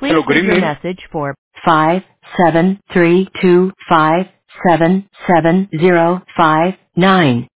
Please Hello, good leave your evening. message for 57325777059.